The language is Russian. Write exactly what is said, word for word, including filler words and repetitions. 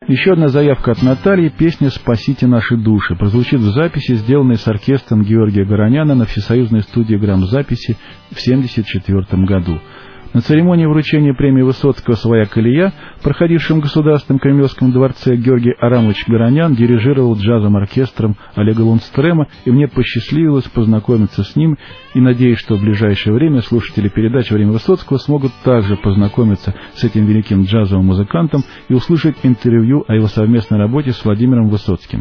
Еще одна заявка от Натальи. Песня «Спасите наши души» прозвучит в записи, сделанной с оркестром Георгия Гороняна на Всесоюзной студии грамзаписи в семьдесят четвёртом году. На церемонии вручения премии Высоцкого «Своя колея», проходившем в Государственном Кремлевском дворце, Георгий Арамович Горонян дирижировал джазовым оркестром Олега Лундстрема, и мне посчастливилось познакомиться с ним, и надеюсь, что в ближайшее время слушатели передач «Время Высоцкого» смогут также познакомиться с этим великим джазовым музыкантом и услышать интервью о его совместной работе с Владимиром Высоцким.